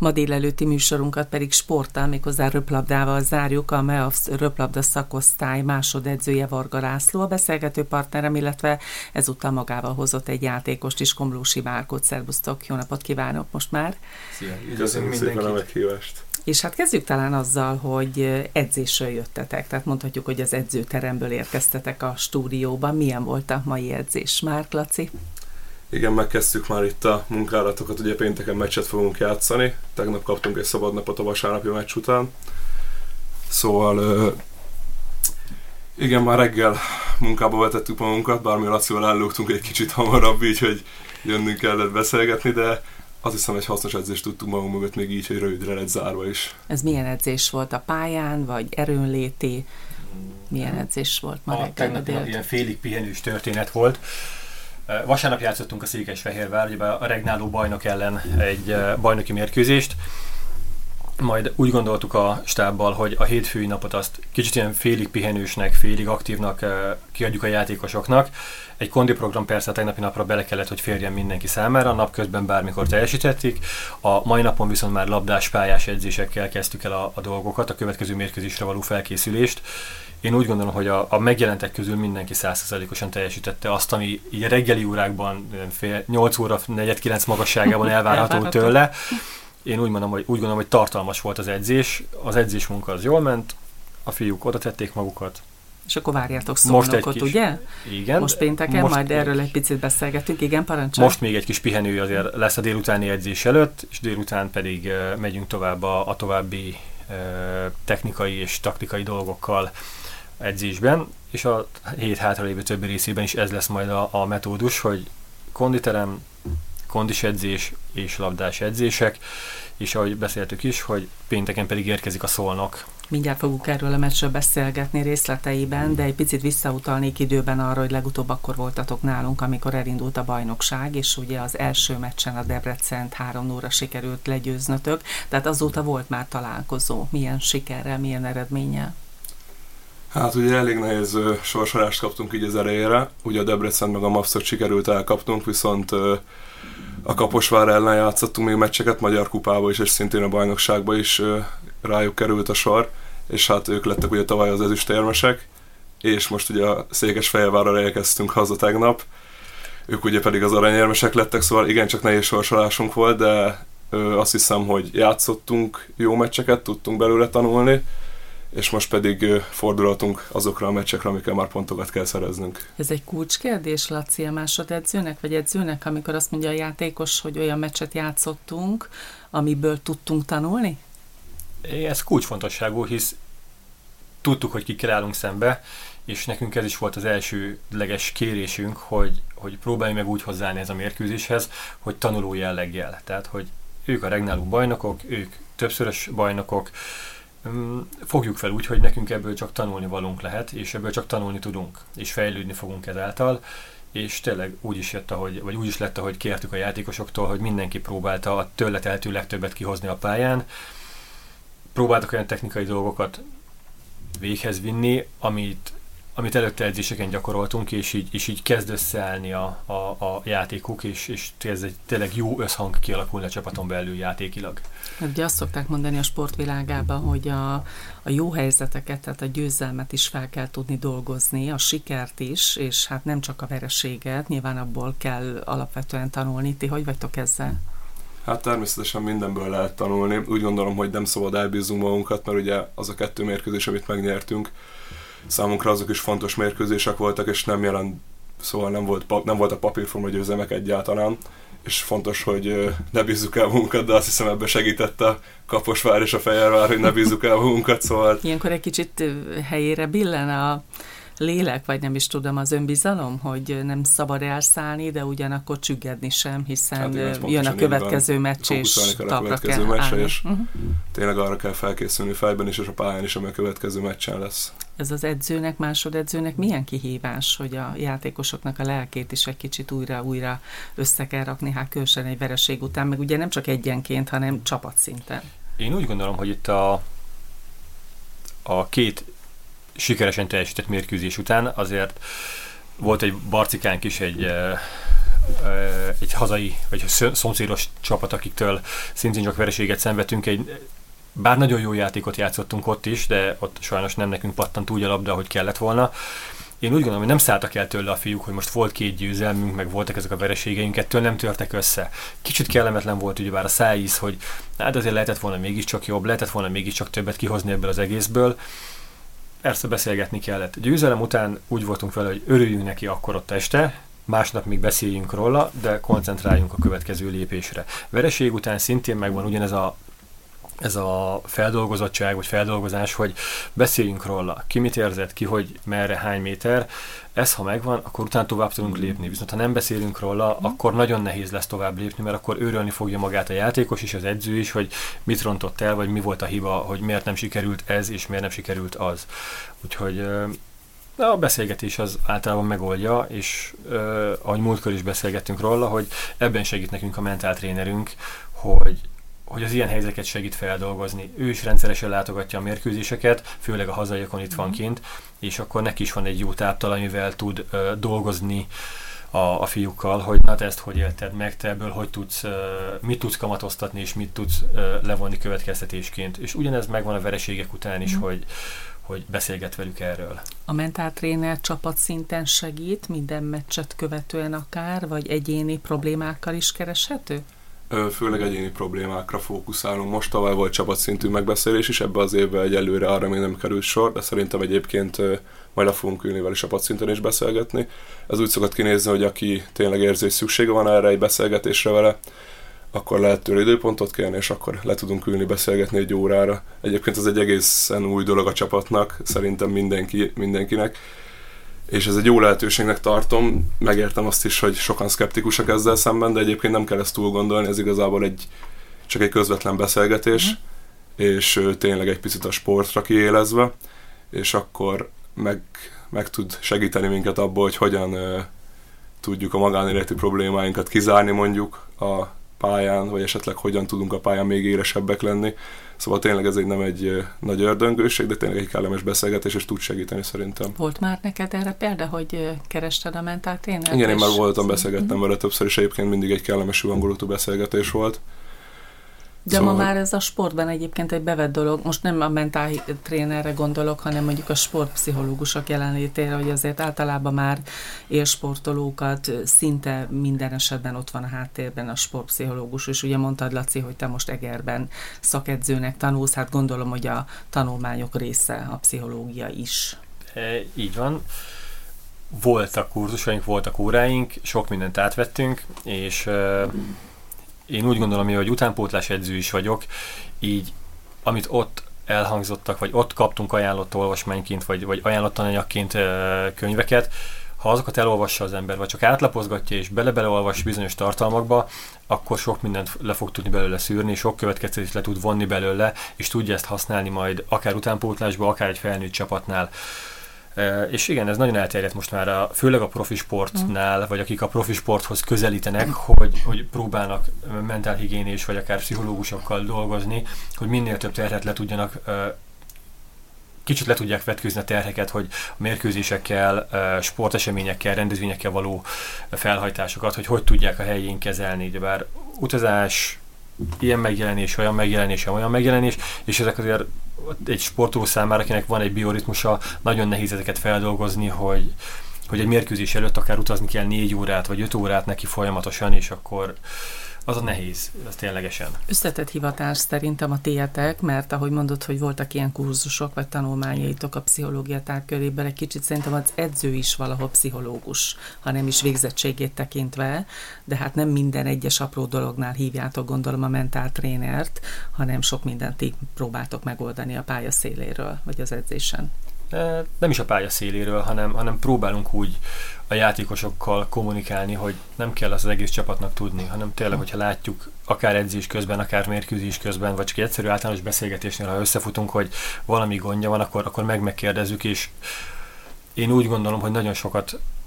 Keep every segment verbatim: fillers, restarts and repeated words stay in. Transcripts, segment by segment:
Ma délelőtti műsorunkat pedig sporttal, méghozzá röplabdával zárjuk. A MEAFS röplabda szakosztály másodedzője Varga László, a beszélgető partnerem, illetve ezúttal magával hozott egy játékost is, Komlósi Márkot. Szervusztok, jó napot kívánok most már! Szia! Köszönjük szépen a meghívást! És hát kezdjük talán azzal, hogy edzésről jöttetek, tehát mondhatjuk, hogy az edzőteremből érkeztetek a stúdióba. Milyen volt a mai edzés? Márk, Laci? Igen, megkezdtük már itt a munkálatokat, ugye pénteken meccset fogunk játszani, tegnap kaptunk egy szabad napot a vasárnapi meccs után. Szóval igen, már reggel munkába vetettük magunkat, bármi Lacival ellógtunk egy kicsit hamarabb, így hogy jönnünk kellett beszélgetni, de azt hiszem, egy hasznos edzést tudtunk magunk mögött még így, hogy rövidre lett zárva is. Ez milyen edzés volt, a pályán, vagy erőnléti? Milyen edzés volt ma reggel? Tegnap ilyen félig pihenős történet volt. Vasárnap játszottunk a Székesfehérvár, ugye a regnáló bajnok ellen egy bajnoki mérkőzést, majd úgy gondoltuk a stábbal, hogy a hétfői napot azt kicsit ilyen félig pihenősnek, félig aktívnak kiadjuk a játékosoknak. Egy kondiprogram persze a tegnapi napra bele kellett, hogy férjen mindenki számára, napközben bármikor teljesítették. A mai napon viszont már labdás, pályás edzésekkel kezdtük el a, a dolgokat, a következő mérkőzésre való felkészülést. Én úgy gondolom, hogy a, a megjelentek közül mindenki száz százalékosan teljesítette azt, ami így a reggeli órákban fél, nyolc óra, negyven kilenc magasságában elvárható tőle. Én úgy mondom, hogy, úgy gondolom, hogy tartalmas volt az edzés, az edzés munka az jól ment, a fiúk oda tették magukat. És akkor várjátok Szolnokot, ugye? Igen. Most pénteken, most majd erről egy picit beszélgetünk. Igen, parancsolj. Most még egy kis pihenő azért lesz a délutáni edzés előtt, és délután pedig uh, megyünk tovább a, a további uh, technikai és taktikai dolgokkal edzésben, és a hét hátralévő többi részében is ez lesz majd a, a metódus, hogy konditerem, kondis edzés és labdás edzések, és ahogy beszéltük is, hogy pénteken pedig érkezik a Szolnok. Mindjárt fogunk erről a meccsről beszélgetni részleteiben, de egy picit visszautalnék időben arra, hogy legutóbb akkor voltatok nálunk, amikor elindult a bajnokság, és ugye az első meccsen a Debrecent három nulla sikerült legyőznötök, tehát azóta volt már találkozó. Milyen sikerrel, milyen eredménnyel? Hát ugye elég nehéz uh, sorsolást kaptunk így az elejére, ugye a Debrecen meg a MAFS-ot sikerült elkaptunk, viszont uh, a Kaposvár ellen játszottunk még meccseket, Magyar Kupába is, és szintén a bajnokságba is uh, rájuk került a sor, és hát ők lettek ugye tavaly az ezüstérmesek, és most ugye a Székesfehérvárra érkeztünk haza tegnap, ők ugye pedig az aranyérmesek lettek, szóval igencsak nehéz sorsolásunk volt, de uh, azt hiszem, hogy játszottunk jó meccseket, tudtunk belőle tanulni, és most pedig fordulhatunk azokra a meccsekre, amikkel már pontokat kell szereznünk. Ez egy kulcskérdés, Laci, a másodedzőnek, vagy edzőnek, amikor azt mondja a játékos, hogy olyan meccset játszottunk, amiből tudtunk tanulni? Ez kulcsfontosságú, hisz tudtuk, hogy kikkel állunk szembe, és nekünk ez is volt az elsődleges kérésünk, hogy, hogy próbálj meg úgy hozzáállni ez a mérkőzéshez, hogy tanuló jelleggel. Tehát, hogy ők a regnáló bajnokok, ők többszörös bajnokok, fogjuk fel úgy, hogy nekünk ebből csak tanulni valónk lehet, és ebből csak tanulni tudunk, és fejlődni fogunk ezáltal, és tényleg úgy is jött, ahogy, vagy úgy is lett, ahogy kértük a játékosoktól, hogy mindenki próbálta a tőle tehető legtöbbet kihozni a pályán. Próbáltak olyan technikai dolgokat véghez vinni, amit, amit előtte edzéseken gyakoroltunk, és így, és így kezd összeállni a, a, a játékuk, és, és tényleg jó összhang kialakulni a csapaton belül játékilag. Ugye azt szokták mondani a sportvilágában, hogy a, a jó helyzeteket, tehát a győzelmet is fel kell tudni dolgozni, a sikert is, és hát nem csak a vereséget, nyilván abból kell alapvetően tanulni. Ti hogy vagytok ezzel? Hát természetesen mindenből lehet tanulni. Úgy gondolom, hogy nem szabad elbíznunk magunkat, mert ugye az a kettő mérkőzés, amit megnyertünk, számunkra azok is fontos mérkőzések voltak, és nem jelent, szóval nem volt, nem volt a papírforma győzelmek egyáltalán, és fontos, hogy ne bízzuk el magunkat, de azt hiszem ebben segített a Kaposvár és a Fehérvár, hogy ne bízzuk el magunkat, szóval... Ilyenkor egy kicsit helyére billen a lélek, vagy nem is tudom, az önbizalom, hogy nem szabad elszállni, de ugyanakkor csüggedni sem, hiszen hát igen, jön a következő meccs, és talpra kell meccsre, és uh-huh. tényleg arra kell felkészülni fejben is, és a pályán is, ami a következő meccsen lesz. Ez az edzőnek, másodedzőnek milyen kihívás, hogy a játékosoknak a lelkét is egy kicsit újra-újra össze kell rakni, hát különösen egy vereség után, meg ugye nem csak egyenként, hanem csapatszinten. Én úgy gondolom, hogy itt a, a két sikeresen teljesített mérkőzés után azért volt egy barcikánk is, egy egy hazai, vagy szomszédos csapat, akiktől szintén csak vereséget szenvedtünk. Egy, bár nagyon jó játékot játszottunk ott is, de ott sajnos nem nekünk pattant úgy a labda, ahogy kellett volna. Én úgy gondolom, hogy nem szálltak el tőle a fiúk, hogy most volt két győzelmünk, meg voltak ezek a vereségeink, ettől nem törtek össze. Kicsit kellemetlen volt ugyebár a szájíz, hogy hát azért lehetett volna mégiscsak jobb, lehetett volna mégiscsak többet kihozni ebből az egészből. Persze beszélgetni kellett. Győzelem után úgy voltunk vele, hogy örüljünk neki akkor ott este, másnap még beszéljünk róla, de koncentráljunk a következő lépésre. Vereség után szintén megvan ugyanez a ez a feldolgozottság, vagy feldolgozás, hogy beszéljünk róla, ki mit érzett, ki hogy merre, hány méter, ez ha megvan, akkor utána tovább tudunk lépni. Viszont ha nem beszélünk róla, akkor nagyon nehéz lesz tovább lépni, mert akkor őrölni fogja magát a játékos is, az edző is, hogy mit rontott el, vagy mi volt a hiba, hogy miért nem sikerült ez, és miért nem sikerült az. Úgyhogy a beszélgetés az általában megoldja, és ahogy múltkor is beszélgettünk róla, hogy ebben segít nekünk a mentáltrénerünk, hogy hogy az ilyen helyzeteket segít feldolgozni. Ő is rendszeresen látogatja a mérkőzéseket, főleg a hazaiakon itt van kint, és akkor neki is van egy jó táptalaj, amivel tud uh, dolgozni a, a fiúkkal, hogy na te ezt hogy élted meg, te ebből hogy tudsz, uh, mit tudsz kamatoztatni, és mit tudsz uh, levonni következtetésként. És ugyanez megvan a vereségek után is, mm. hogy hogy beszélget velük erről. A mentáltréner csapat szinten segít minden meccset követően akár, vagy egyéni problémákkal is kereshető? Főleg egyéni problémákra fókuszálunk. Most tavaly volt csapatszintű megbeszélés is, ebbe az évben egyelőre arra még nem került sor, de szerintem egyébként majd le fogunk ülni vele csapatszinten is beszélgetni. Ez úgy szokott kinézni, hogy aki tényleg érzi, hogy szüksége van erre egy beszélgetésre vele, akkor lehet tőle időpontot kérni, és akkor le tudunk ülni beszélgetni egy órára. Egyébként ez egy egészen új dolog a csapatnak, szerintem mindenki, mindenkinek. És ez egy jó lehetőségnek tartom, megértem azt is, hogy sokan szkeptikusak ezzel szemben, de egyébként nem kell ezt túl gondolni, ez igazából egy, csak egy közvetlen beszélgetés, mm. és tényleg egy picit a sportra kiélezve, és akkor meg, meg tud segíteni minket abból, hogy hogyan uh, tudjuk a magánéleti problémáinkat kizárni mondjuk a pályán, vagy esetleg hogyan tudunk a pályán még éresebbek lenni. Szóval tényleg ez egy nem egy uh, nagy ördöngőség, de tényleg egy kellemes beszélgetés, és tud segíteni szerintem. Volt már neked erre példa, hogy uh, kerested a mentáltrénert? Igen, én már voltam, beszélgettem vele többször, és egyébként mindig egy kellemes, jó hangulatú beszélgetés volt. De szóval... ma már ez a sportban egyébként egy bevett dolog, most nem a mentáltrénerre gondolok, hanem mondjuk a sportpszichológusok jelenlétére, hogy azért általában már élsportolókat szinte minden esetben ott van a háttérben a sportpszichológus, és ugye mondtad, Laci, hogy te most Egerben szakedzőnek tanulsz, hát gondolom, hogy a tanulmányok része a pszichológia is. E, így van. Voltak kurzusaink, voltak óráink, sok mindent átvettünk, és... E, én úgy gondolom, hogy utánpótlás edző is vagyok, így amit ott elhangzottak, vagy ott kaptunk ajánlott olvasmányként, vagy, vagy ajánlott tananyagként e, könyveket, ha azokat elolvassa az ember, vagy csak átlapozgatja és bele-beleolvas bizonyos tartalmakba, akkor sok mindent le fog tudni belőle szűrni, sok következtetést le tud vonni belőle, és tudja ezt használni majd akár utánpótlásba, akár egy felnőtt csapatnál. Uh, és igen, ez nagyon elterjedt most már, a, főleg a profi sportnál, vagy akik a profi sporthoz közelítenek, hogy, hogy próbálnak mentálhigiénés, vagy akár pszichológusokkal dolgozni, hogy minél több terhet le tudjanak, uh, kicsit le tudják vetkőzni a terheket, hogy a mérkőzésekkel, uh, sporteseményekkel, rendezvényekkel való felhajtásokat, hogy hogy tudják a helyén kezelni, de bár utazás, ilyen megjelenés, olyan megjelenés, olyan megjelenés, és ezek azért egy sportoló számára, akinek van egy bioritmusa, nagyon nehéz ezeket feldolgozni, hogy, hogy egy mérkőzés előtt akár utazni kell négy órát, vagy öt órát neki folyamatosan, és akkor az a nehéz, az ténylegesen. Összetett hivatás szerintem a tiétek, mert ahogy mondod, hogy voltak ilyen kurzusok, vagy tanulmányaitok a pszichológia tárgykörében, egy kicsit szerintem az edző is valahol pszichológus, ha nem is végzettségét tekintve, de hát nem minden egyes apró dolognál hívjátok, gondolom, a mentáltrénert, hanem sok mindent így próbáltok megoldani a pálya széléről, vagy az edzésen. Nem is a pálya széléről, hanem, hanem próbálunk úgy a játékosokkal kommunikálni, hogy nem kell az, az egész csapatnak tudni, hanem tényleg, hogyha látjuk akár edzés közben, akár mérkőzés közben, vagy csak egy egyszerű általános beszélgetésnél, ha összefutunk, hogy valami gondja van, akkor, akkor meg megkérdezzük, és én úgy gondolom, hogy nagyon sokat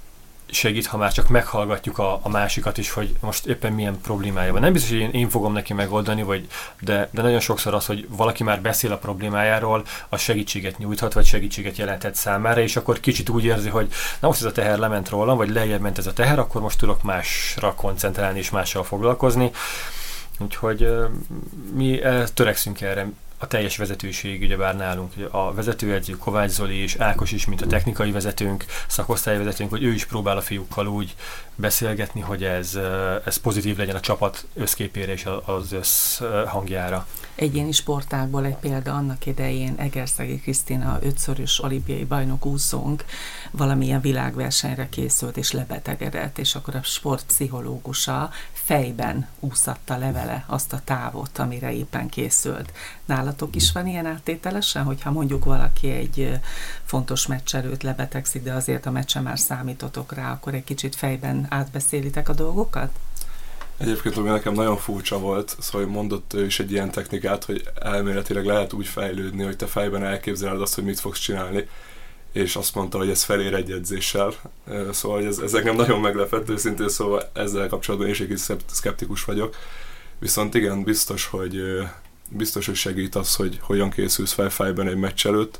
segít, ha már csak meghallgatjuk a, a másikat is, hogy most éppen milyen problémája van. Nem biztos, hogy én, én fogom neki megoldani, vagy, de, de nagyon sokszor az, hogy valaki már beszél a problémájáról, az segítséget nyújthat, vagy segítséget jelenthet számára, és akkor kicsit úgy érzi, hogy na most ez a teher lement rólam, vagy lejjebb ment ez a teher, akkor most tudok másra koncentrálni és mással foglalkozni. Úgyhogy mi törekszünk erre. A teljes vezetőség, ugyebár nálunk a vezetőedző Kovács Zoli és Ákos is, mint a technikai vezetőnk, szakosztályvezetőnk, hogy ő is próbál a fiúkkal úgy beszélgetni, hogy ez, ez pozitív legyen a csapat összképére és az összhangjára. Egyéni sportákból egy példa, annak idején Egerszegi Krisztina ötszörös olimpiai bajnok úszónk valamilyen világversenyre készült és lebetegedett, és akkor a sportpszichológusa fejben úszatta levele azt a távot, amire éppen készült. Nálatok is van ilyen áttételesen, hogyha mondjuk valaki egy fontos meccs előtt lebetegszik, de azért a meccsen már számítotok rá, akkor egy kicsit fejben átbeszélitek a dolgokat? Egyébként, ami nekem nagyon furcsa volt, szóval mondott ő is egy ilyen technikát, hogy elméletileg lehet úgy fejlődni, hogy te fejben elképzeled azt, hogy mit fogsz csinálni, és azt mondta, hogy ez felér egy edzéssel. Szóval ez, ez engem nagyon meglepett, őszintén, szóval ezzel kapcsolatban is egy kis szkeptikus vagyok. Viszont igen, biztos, hogy, biztos, hogy segít az, hogy hogyan készülsz fel fejben egy meccs előtt,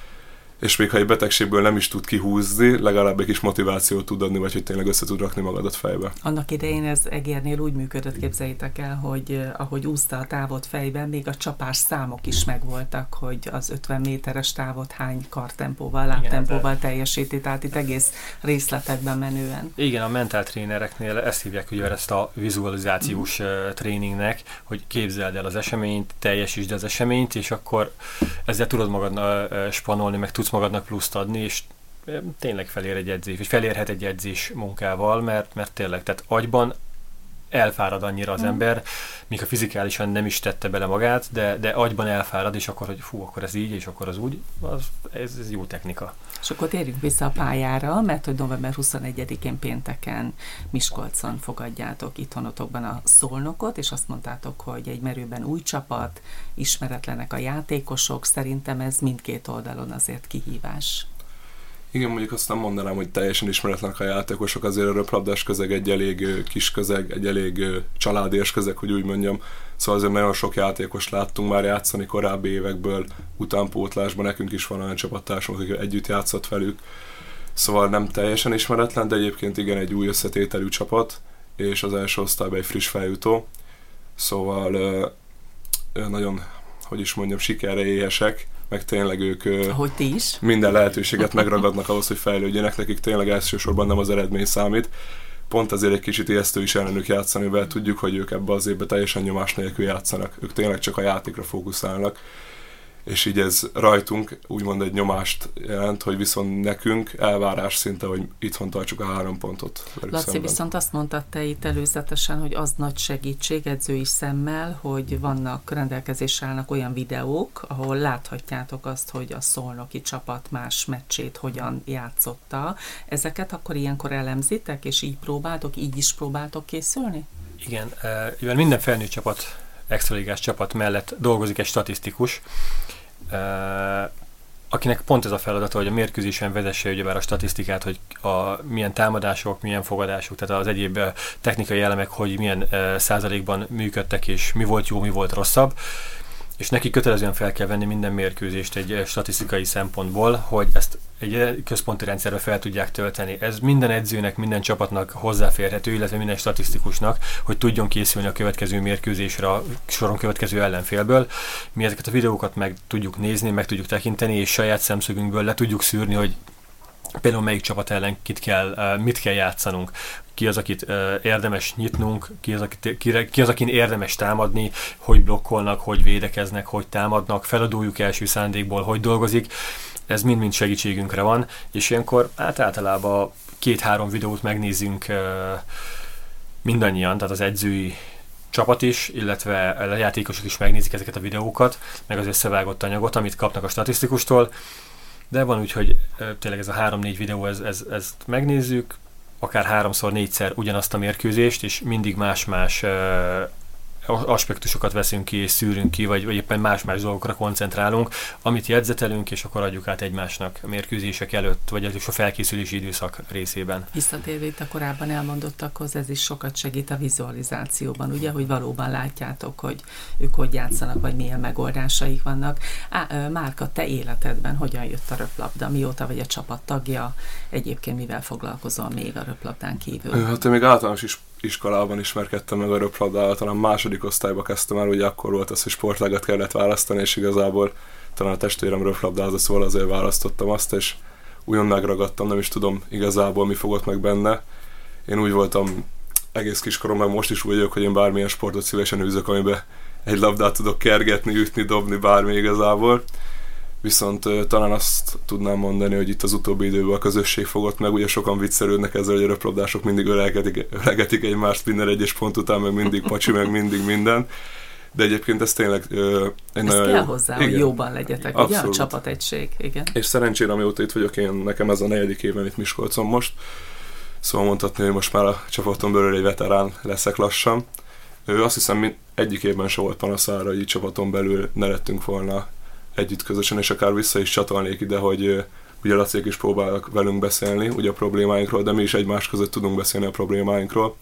és még ha egy betegségből nem is tud kihúzni, legalább egy kis motivációt tud adni, vagy hogy tényleg össze tud rakni magadat fejbe. Annak idején ez Egérnél úgy működött, képzeljétek el, hogy eh, ahogy úszta a távot fejben, még a csapás számok is megvoltak, hogy az ötven méteres távot hány kartempóval, lábtempóval teljesíti, tehát itt egész részletekben menően. Igen, a mentáltrénereknél ezt hívják ugye ezt a vizualizációs mm. tréningnek, hogy képzeld el az eseményt, teljesítsd az eseményt, és akkor ezzel tudod magad spanolni, meg tudsz magadnak pluszt adni, és tényleg felér egy edzés, vagy felérhet egy edzés munkával, mert, mert tényleg, tehát agyban elfárad annyira az mm. ember, míg a fizikálisan nem is tette bele magát, de, de agyban elfárad, és akkor, hogy fú, akkor ez így, és akkor az úgy, az, ez, ez jó technika. És akkor térjünk vissza a pályára, mert hogy november huszonegyedikén pénteken Miskolcon fogadjátok itthonotokban a Szolnokot, és azt mondtátok, hogy egy merőben új csapat, ismeretlenek a játékosok, szerintem ez mindkét oldalon azért kihívás. Igen, mondjuk azt nem mondanám, hogy teljesen ismeretlenek a játékosok, azért a röplabdás közeg egy elég kis közeg, egy elég családias közeg, hogy úgy mondjam. Szóval azért nagyon sok játékost láttunk már játszani korábbi évekből, utánpótlásban, nekünk is van olyan csapattársunk, akik együtt játszott velük. Szóval nem teljesen ismeretlen, de egyébként igen, egy új összetételű csapat, és az első osztályban egy friss feljutó. Szóval nagyon, hogy is mondjam, sikerre éhesek, meg tényleg ők ahogy ti is. Minden lehetőséget megragadnak ahhoz, hogy fejlődjenek, nekik tényleg elsősorban nem az eredmény számít. Pont azért egy kicsit ijesztő is ellenük játszani, mert tudjuk, hogy ők ebbe az évben teljesen nyomás nélkül játszanak. Ők tényleg csak a játékra fókuszálnak. És így ez rajtunk úgymond egy nyomást jelent, hogy viszont nekünk elvárás szinte, hogy itthon tartsuk a három pontot. Laci, szemben. Viszont azt mondtad te itt előzetesen, hogy az nagy segítség edzői szemmel, hogy vannak rendelkezésre állnak olyan videók, ahol láthatjátok azt, hogy a szolnoki csapat más meccsét hogyan játszotta. Ezeket akkor ilyenkor elemzitek, és így próbáltok, így is próbáltok készülni? Igen, mivel minden felnőtt csapat, extraligás csapat mellett dolgozik egy statisztikus, akinek pont ez a feladata, hogy a mérkőzésen vezesse ugyebár a statisztikát, hogy a, milyen támadások, milyen fogadások, tehát az egyéb technikai elemek, hogy milyen százalékban működtek, és mi volt jó, mi volt rosszabb. És neki kötelezően fel kell venni minden mérkőzést egy statisztikai szempontból, hogy ezt egy központi rendszerbe fel tudják tölteni. Ez minden edzőnek, minden csapatnak hozzáférhető, illetve minden statisztikusnak, hogy tudjon készülni a következő mérkőzésre a soron következő ellenfélből. Mi ezeket a videókat meg tudjuk nézni, meg tudjuk tekinteni, és saját szemszögünkből le tudjuk szűrni, hogy például melyik csapat ellen kit kell, mit kell játszanunk. Ki az, akit érdemes nyitnunk, ki az, akit, ki, ki az, akin érdemes támadni, hogy blokkolnak, hogy védekeznek, hogy támadnak, feladójuk első szándékból, hogy dolgozik. Ez mind-mind segítségünkre van, és ilyenkor hát általában két-három videót megnézzünk mindannyian, tehát az edzői csapat is, illetve a játékosok is megnézik ezeket a videókat, meg az összevágott anyagot, amit kapnak a statisztikustól. De van úgy, hogy tényleg ez a három-négy videó, ez, ez, ezt megnézzük, akár háromszor, négyszer ugyanazt a mérkőzést, és mindig más-más aspektusokat veszünk ki és szűrünk ki, vagy, vagy éppen más-más dolgokra koncentrálunk, amit jegyzetelünk, és akkor adjuk át egymásnak a mérkőzések előtt, vagy az is a felkészülési időszak részében. Visszatérve itt a korábban elmondottakhoz, ez is sokat segít a vizualizációban, ugye, hogy valóban látjátok, hogy ők hogy játszanak, vagy milyen megoldásaik vannak. Á, Márka, te életedben hogyan jött a röplabda? Mióta vagy a csapat tagja? Egyébként mivel foglalkozol még a röplabdán kívül? Hát én még általános is iskolában ismerkedtem meg a röplabdával, talán második osztályba kezdtem el, ugye akkor volt az, hogy sportágat kellett választani, és igazából talán a testvérem röplabdázott, szóval azért választottam azt, és újon megragadtam, nem is tudom igazából mi fogott meg benne. Én úgy voltam egész kiskoromban, most is úgy vagyok, hogy én bármilyen sportot szívesen űzök, amiben egy labdát tudok kergetni, ütni, dobni, bármi igazából. Viszont uh, talán azt tudnám mondani, hogy itt az utóbbi időben a közösség fogott meg, ugye sokan viccelődnek ezzel, hogy a röplabdások mindig ölegetik, ölegetik egymást minden egyes pont után, meg mindig pacsi, meg mindig minden. De egyébként ez tényleg uh, egy ez nagyon kell jó... hozzá, igen. hogy jóban legyetek, Abszolút. ugye? A csapategység, igen. És szerencsére, amióta itt vagyok, én nekem ez a negyedik évben itt Miskolcon most, szóval mondhatni, hogy most már a csapaton belül egy veterán leszek lassan. Ő azt hiszem, egyik évben se volt panasz arra, hogy így csapaton belül ne lettünk volna együtt közösen, és akár vissza is csatolnék ide, hogy uh, ugye Laciék is próbálnak velünk beszélni, ugye a problémáinkról, de mi is egymás között tudunk beszélni a problémáinkról.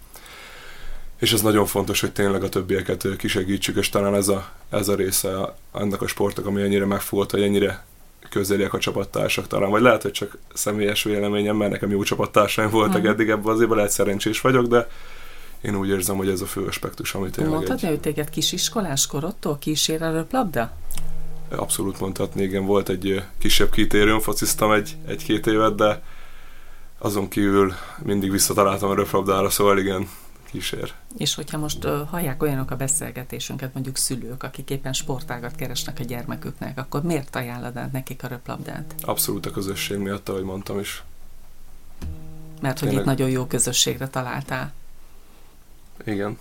És ez nagyon fontos, hogy tényleg a többieket uh, kisegítsük, és talán ez a, ez a része ennek a sportnak, ami ennyire megfogott, hogy ennyire közeliek a csapattársak talán. Vagy lehet, hogy csak személyes véleményem, mert nekem jó csapattársaim voltak mm. eddig ebben az évben, lehet szerencsés vagyok, de én úgy érzem, hogy ez a fő aspektus, amit tényleg Mondhatni, egy... hogy téged kisiskolás korodtól kísér a röplabda? Abszolút mondhatni, igen, volt egy kisebb kitérőm, fociztam egy, egy-két évet, de azon kívül mindig visszataláltam a röplabdára, szóval igen, kísér. És hogyha most uh, hallják olyanok a beszélgetésünket, mondjuk szülők, akik éppen sportágat keresnek a gyermeküknek, akkor miért ajánlod át nekik a röplabdát? Abszolút a közösség miatt, ahogy mondtam is. Mert hogy Tényleg... itt nagyon jó közösségre találtál. Igen.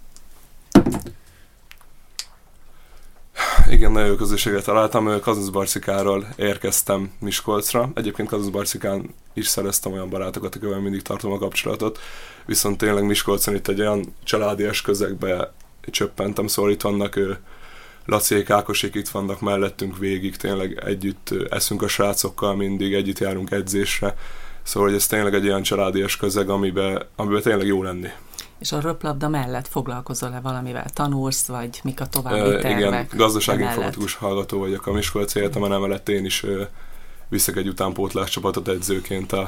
Igen, nagyon jó közösségre találtam. Kazuszbarcikáról érkeztem Miskolcra. Egyébként Kazuszbarcikán is szereztem olyan barátokat, akikkel mindig tartom a kapcsolatot. Viszont tényleg Miskolcon itt egy olyan családias közegbe csöppentem, szóval itt vannak Laciék, Ákosék, itt vannak mellettünk végig, tényleg együtt eszünk a srácokkal mindig, együtt járunk edzésre. Szóval hogy ez tényleg egy olyan családias közeg, amiben, amiben tényleg jó lenni. És a röplabda mellett foglalkozol-e valamivel? Tanulsz, vagy mik a további uh, tervek? Igen, gazdasági informatikus hallgató vagyok a Miskolci Egyetemen, emellett én is uh, viszek egy utánpótlás csapatot edzőként a,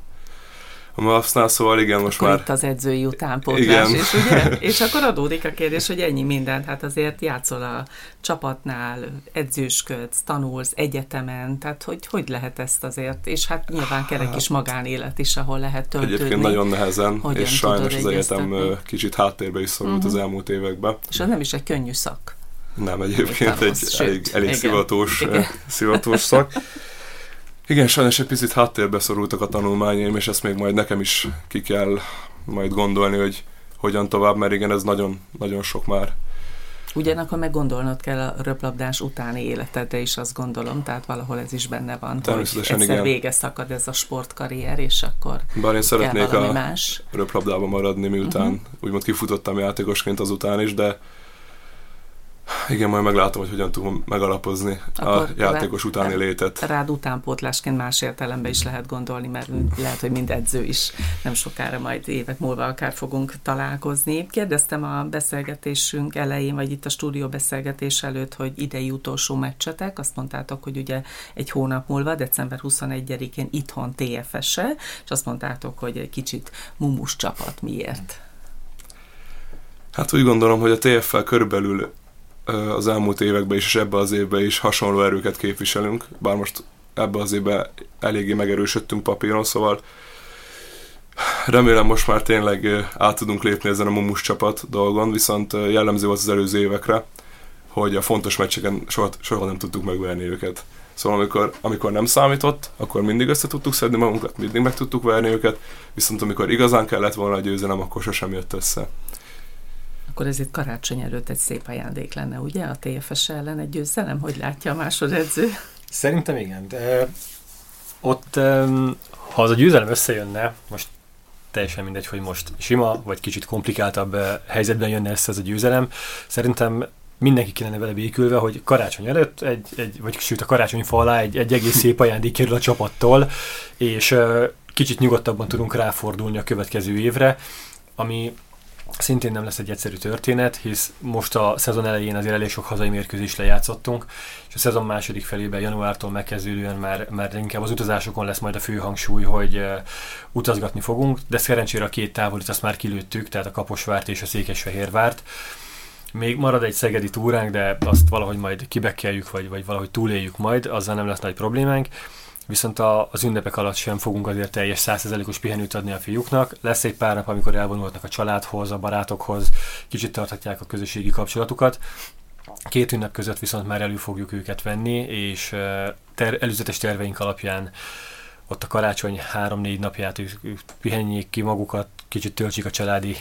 a MAFS-nál, szóval igen, most akkor már... itt az edzői utánpótlás is, ugye? És akkor adódik a kérdés, hogy ennyi mindent, hát azért játszol a csapatnál, edzősködsz, tanulsz egyetemen, tehát hogy, hogy lehet ezt azért? És hát nyilván kerek is magánélet is, ahol lehet töltődni. Egyébként nagyon nehezen, hogyan és sajnos az egyetem kicsit háttérbe is szorult uh-huh. az elmúlt években. És az nem is egy könnyű szak. Nem, egyébként egy sőt, elég, elég szivatós, szivatós szak. Igen, sajnos egy picit háttérbe szorultak a tanulmányaim, és ezt még majd nekem is ki kell majd gondolni, hogy hogyan tovább, mert igen, ez nagyon, nagyon sok már. Ugyanakkor meg gondolnod kell a röplabdás utáni életedre is, azt gondolom, tehát valahol ez is benne van, hogy egyszer igen. vége szakad ez a sportkarrier, és akkor bár én szeretnék a más. röplabdában maradni, miután uh-huh. úgymond kifutottam játékosként azután is, de igen, majd meglátom, hogy hogyan tudom megalapozni akkor a játékos rá, utáni létet. Rád utánpótlásként más értelemben is lehet gondolni, mert lehet, hogy mind edző is nem sokára, majd évek múlva akár fogunk találkozni. Kérdeztem a beszélgetésünk elején, vagy itt a stúdió beszélgetés előtt, hogy idei utolsó meccsetek. Azt mondtátok, hogy ugye egy hónap múlva, december huszonegyedikén itthon té ef es-e, és azt mondtátok, hogy egy kicsit mumus csapat. Miért? Hát úgy gondolom, hogy a té ef-fel körülbelül az elmúlt években is, és ebben az évben is hasonló erőket képviselünk, bár most ebben az évben eléggé megerősödtünk papíron, szóval remélem most már tényleg át tudunk lépni ezen a mumus csapat dolgon, viszont jellemző volt az előző évekre, hogy a fontos meccseken soha, soha nem tudtuk megverni őket. Szóval amikor, amikor nem számított, akkor mindig össze tudtuk szedni magunkat, mindig meg tudtuk verni őket, viszont amikor igazán kellett volna a győzelem, akkor sosem jött össze. Akkor ez itt karácsony előtt egy szép ajándék lenne, ugye? A té ef es ellen egy győzelem, hogy látja a másodedző? Szerintem igen. De ott, ha az a győzelem összejönne, most teljesen mindegy, hogy most sima, vagy kicsit komplikáltabb helyzetben jönne össze ez a győzelem. Szerintem mindenki kellene vele békülve, hogy karácsony előtt, egy, egy, vagy sőt a karácsonyfa alá egy, egy egész szép ajándék kerül a csapattól, és uh, kicsit nyugodtabban tudunk ráfordulni a következő évre, ami szintén nem lesz egy egyszerű történet, hisz most a szezon elején azért elég sok hazai mérkőzést lejátszottunk, és a szezon második felében, januártól megkezdődően már, már inkább az utazásokon lesz majd a fő hangsúly, hogy uh, utazgatni fogunk, de szerencsére a két távolit azt már kilőttük, tehát a Kaposvárt és a Székesfehérvárt. Még marad egy szegedi túránk, de azt valahogy majd kibekkeljük, vagy, vagy valahogy túléljük majd, azzal nem lesz nagy problémánk. Viszont a, az ünnepek alatt sem fogunk azért teljes száz százalékos pihenőt adni a fiúknak. Lesz egy pár nap, amikor elvonulhatnak a családhoz, a barátokhoz, kicsit tarthatják a közösségi kapcsolatukat. Két ünnep között viszont már elő fogjuk őket venni, és ter- előzetes terveink alapján ott a karácsony három-négy napját ők, ők pihenjék ki magukat, kicsit töltsék a családi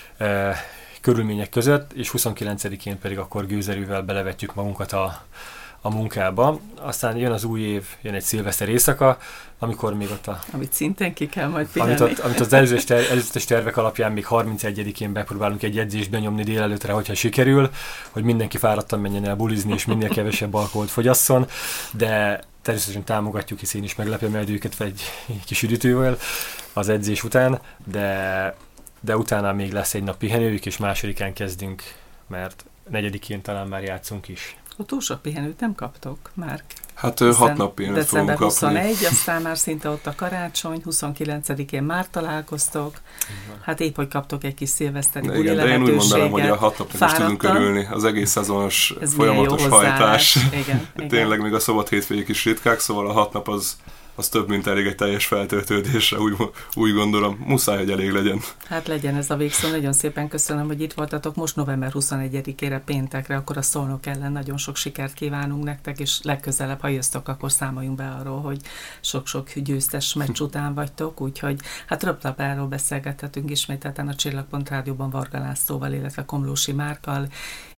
eh, körülmények között, és huszonkilencedikén pedig akkor gőzerővel belevetjük magunkat a, a munkába. Aztán jön az új év, jön egy szilveszter éjszaka, amikor még ott a... Amit szintén ki kell majd pihenni. Amit, ott, amit az előzetes, ter, előzetes tervek alapján még harmincegyedikén bepróbálunk egy edzést benyomni délelőtre, hogyha sikerül, hogy mindenki fáradtan menjen el bulizni, és minél kevesebb alkoholt fogyasszon, de természetesen támogatjuk, hisz én is meglepem el őket egy kis üdítővel az edzés után, de de utána még lesz egy nap pihenőjük, és másodikán kezdünk, mert negyedikén talán már játszunk is. A túl sok pihenőt nem kaptok, Márk? Hát Hiszen hat nap pihenőt fogunk kapni. december huszonegy, aztán már szinte ott a karácsony, huszonkilencedikén már találkoztok. Hát épp, hogy kaptok egy kis szilveszteri buli lehetőséget. De én úgy mondanám, hogy a hat napnak is tudunk örülni. Az egész szezonos ez folyamatos hajtás. Igen, igen. Tényleg még a szabad hétvégék is ritkák, szóval a hat nap az az több, mint elég egy teljes feltöltődésre, úgy, úgy gondolom. Muszáj, hogy elég legyen. Hát legyen ez a végszó. Nagyon szépen köszönöm, hogy itt voltatok. Most november huszonegyedikére péntekre, akkor a Szolnok ellen nagyon sok sikert kívánunk nektek, és legközelebb, ha jöttök, akkor számoljunk be arról, hogy sok-sok győztes meccs után vagytok, úgyhogy hát röplabdáról beszélgethetünk ismételten a Csillagpont Rádióban Varga Lászlóval, illetve Komlósi Márkkal,